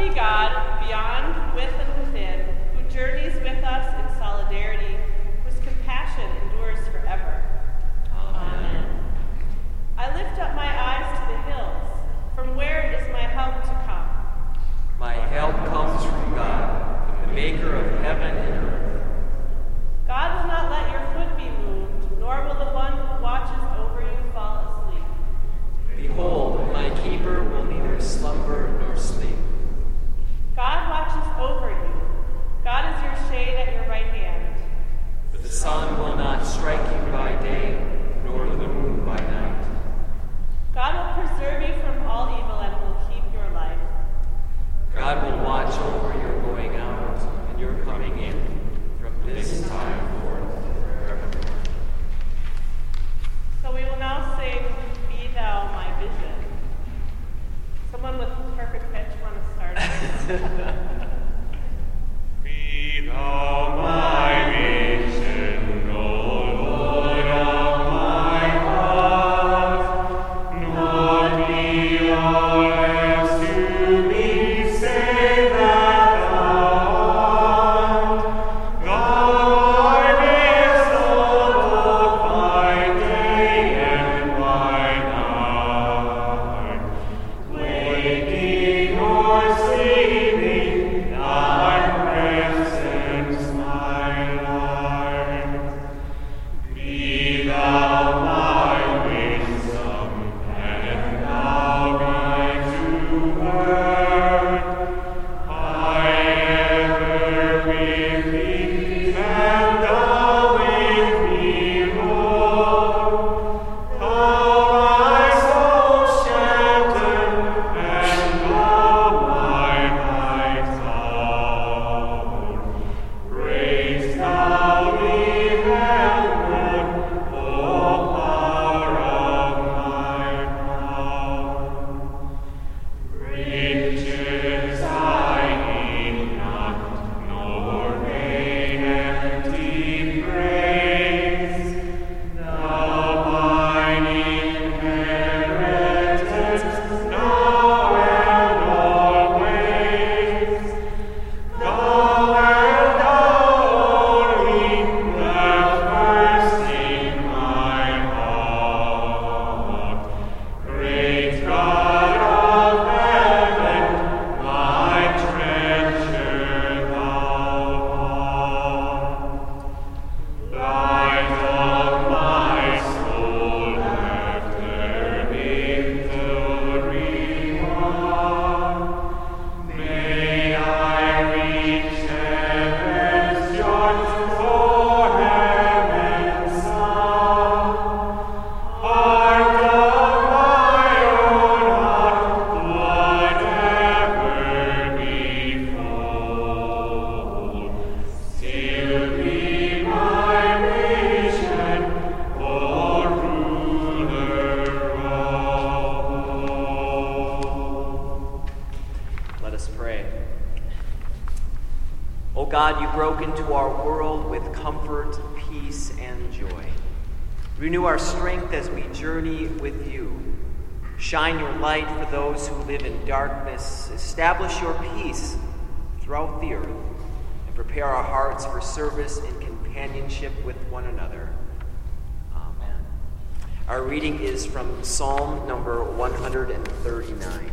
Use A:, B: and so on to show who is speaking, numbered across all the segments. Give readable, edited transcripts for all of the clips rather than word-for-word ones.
A: be God, beyond, with, and within, who journeys with us in solidarity, whose compassion endures forever.
B: Amen.
A: I lift up my eyes to the hills. From where is my help to come?
B: My help comes from God, the maker of heaven and earth.
A: God will not let your foot be moved, nor will the one who watches over you fall asleep.
B: Behold, my keeper will neither slumber nor sleep.
A: God watches over you. God is your shade at your right hand.
B: The sun will not strike you by day, nor the moon by night.
A: God will preserve you from all evil and will keep your life.
B: God will watch over your going out and your coming in from this time forth forevermore.
A: So we will now sing, Be Thou My Vision. Someone with perfect pitch want to start?
C: Be thou my vision, O Lord of my heart, nor be all else to me, save that thou art. Thou art exalted by day and by night, waking or sleeping, thy presence my life. Be thou my wisdom, and thou my true word. I ever with thee, and thou with me, Lord. Thou my soul shelter, and thou my high tower. Praise thou me, heaven, O power of my power. Riches I need not, nor vain empty praise. Thou mine inheritance, now and always. Thou art thou only, the first in my heart. Great God of heaven, my treasure thou art. Light of my soul, after victory won, may I reach heaven's joys, for heaven's Son. Heart of my own heart, whatever befall, still be my vision, O ruler of all.
B: Let us pray. O God, you broke into our world with comfort, peace, and joy. Renew our strength as we journey with you. Shine your light for those who live in darkness. Establish your peace throughout the earth, and prepare our hearts for service and companionship with one another. Amen. Our reading is from Psalm number 139.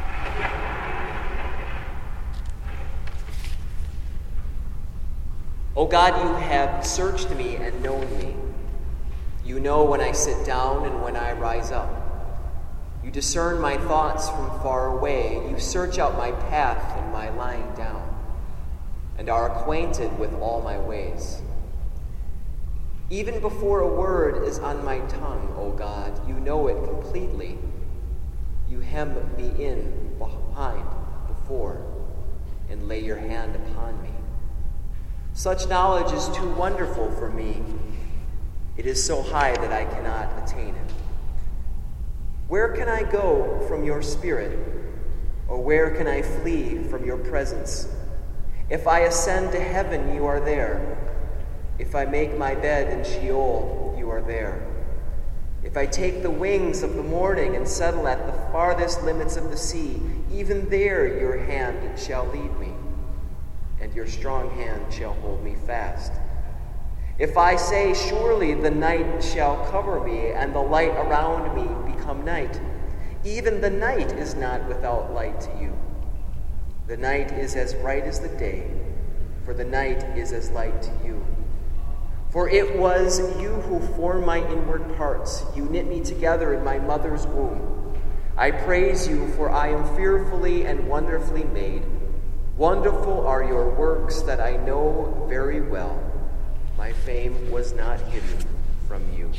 B: O God, you have searched me and known me. You know when I sit down and when I rise up. You discern my thoughts from far away. You search out my path and my lying down, and are acquainted with all my ways. Even before a word is on my tongue, O God, you know it completely. You hem me in behind, before, and lay your hand upon me. Such knowledge is too wonderful for me. It is so high that I cannot attain it. Where can I go from your spirit? Or where can I flee from your presence? If I ascend to heaven, you are there. If I make my bed in Sheol, you are there. If I take the wings of the morning and settle at the farthest limits of the sea, even there your hand shall lead me, and your strong hand shall hold me fast. If I say, surely the night shall cover me, and the light around me become night, even the night is not without light to you. The night is as bright as the day, for the night is as light to you. For it was you who formed my inward parts. You knit me together in my mother's womb. I praise you, for I am fearfully and wonderfully made. Wonderful are your works that I know very well. My fame was not hidden from you.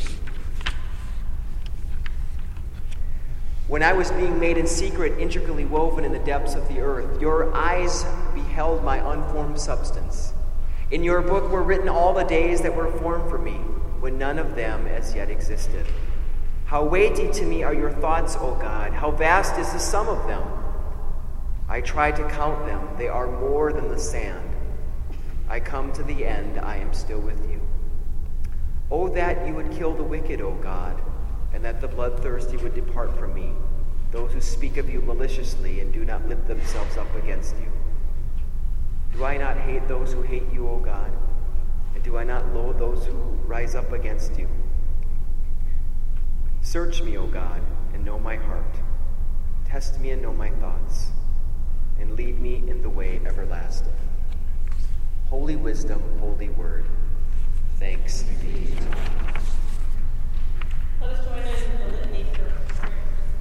B: When I was being made in secret, intricately woven in the depths of the earth, your eyes beheld my unformed substance. In your book were written all the days that were formed for me, when none of them as yet existed. How weighty to me are your thoughts, O God! How vast is the sum of them! I try to count them. They are more than the sand. I come to the end. I am still with you. Oh, that you would kill the wicked, O God, and that the bloodthirsty would depart from me, those who speak of you maliciously and do not lift themselves up against you. Do I not hate those who hate you, O God? And do I not loathe those who rise up against you? Search me, O God, and know my heart. Test me and know my thoughts, and lead me in the way everlasting. Holy wisdom, holy word, thanks be to God.
A: Let us join in the litany for prayer.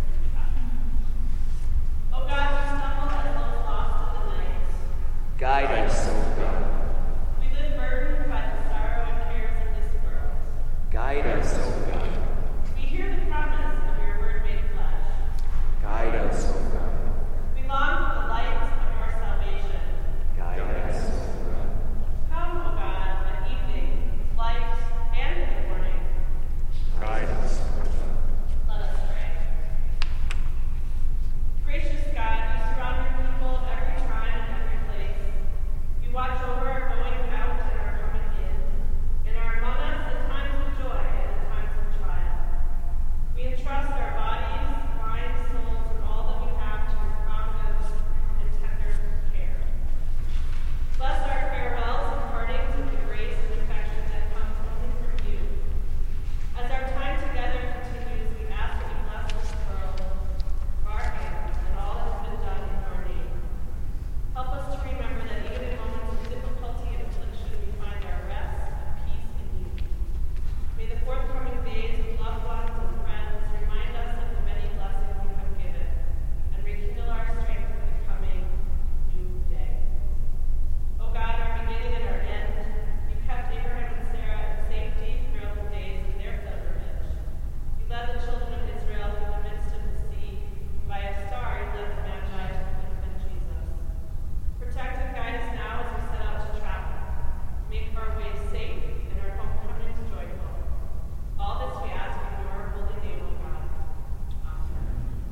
A: O God, we stumble as those lost in the night.
B: Guide us, O God.
A: We live burdened by the sorrow and cares of this world.
B: Guide us, O God.
A: We hear the promise of your word made flesh.
B: Guide us, O God.
A: We long for the light of your salvation.
B: Guide us, O God.
A: Come, O God, at evening, light, and in the morning.
C: Guide us, O God.
A: Let us pray. Gracious God, you surround your people of every time and every place. You watch over our going out and our coming in, and are among us in times of joy and in times of trial. We entrust our bodies, minds, souls, and all that we have to your providence and tender care. Bless our farewells and partings with the grace and affection that comes only from you. As our time together continues, we ask that you bless this world, our hands, and all that has been done in your name. Help us to remember that even in moments of difficulty and affliction, we find our rest and peace in you. May the forthcoming days with loved ones and friends remind us of the many blessings you have given, and rekindle our strength for the coming new day. O God, our beginning and our end, you kept Abraham and Sarah in safety throughout the days of their pilgrimage. You led the children of Israel through the midst of the sea. By a star, you led the Magi to the infant Jesus. Protect and guide us now as we set out to travel. Make our way safe and our homecomings joyful. All this we ask in your holy name, O God. Amen.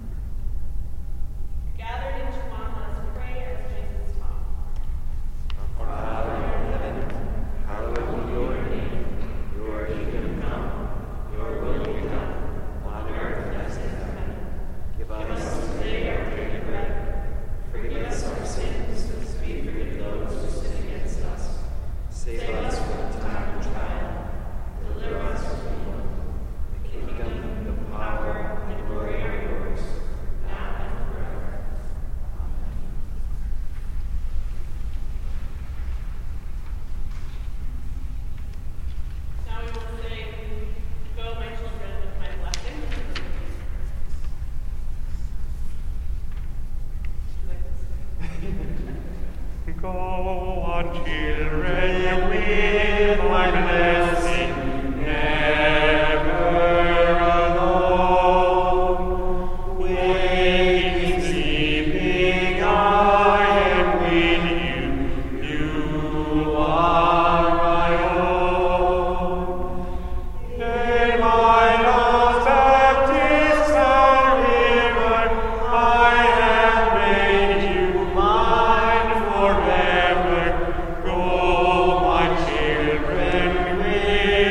A: Gathered in Shalom, let us pray as Jesus taught.
C: Our Father in heaven, hallowed be your name. Your kingdom come, your will be done, on earth as in heaven.
B: Give us
C: Today our daily bread. Forgive us our sins, as we forgive those who sin against us. Save us from the time of trial. Deliver us from evil. The kingdom, the power, and the glory are yours, now and forever. Amen.
A: Now we will say, go, my children, with my blessing. Would you like to say?
C: Go on, children, with my blessing, never alone. Waking, sleeping, I am with you. You are my own. In my love's baptismal river, I have made you mine forever. Go, my children, with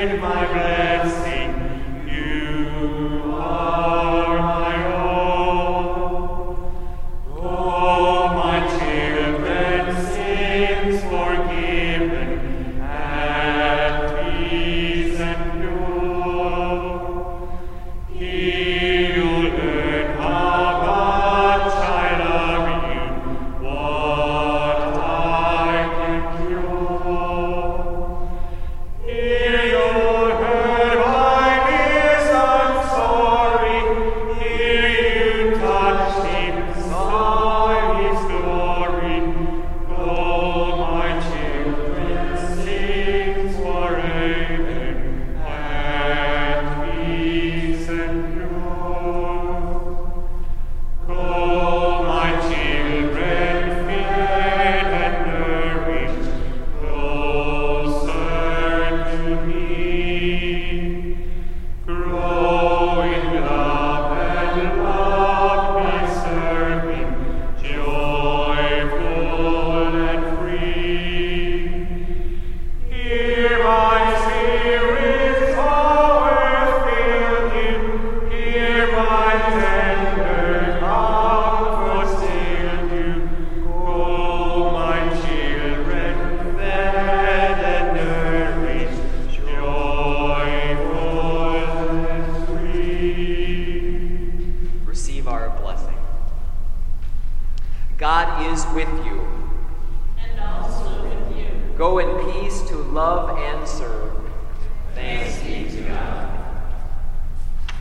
B: God is with you.
A: And also with you.
B: Go in peace to love and serve.
C: Thanks be to God.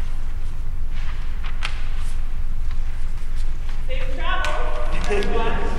A: Safe travels, everyone.